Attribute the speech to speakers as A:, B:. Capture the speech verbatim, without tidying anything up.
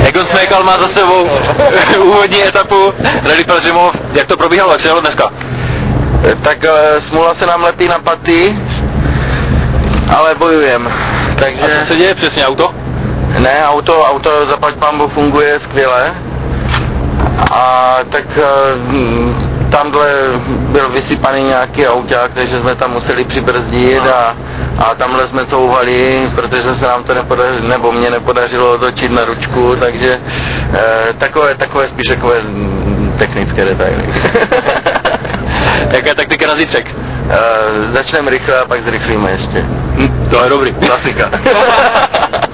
A: Egon Smejkal má za sebou úvodní etapu Rally Pelhřimov. Jak to probíhalo, jak se jelo dneska?
B: Tak smůla se nám lepí na paty, ale bojujem. Takže...
A: A co se děje přesně, auto?
B: Ne, auto, auto zaplať pánbu funguje skvěle. A tak tamhle byl vysypaný nějaký auták, takže jsme tam museli přibrzdit a, a tamhle jsme couvali, protože se nám to nepodařilo, nebo mě nepodařilo otočit na ručku, takže e, takové, takové spíš takové technické detaily.
A: Jaká je taktika na zítřek?
B: E, začneme rychle a pak zrychlíme ještě.
A: Hm, to je dobrý.
B: Klasika.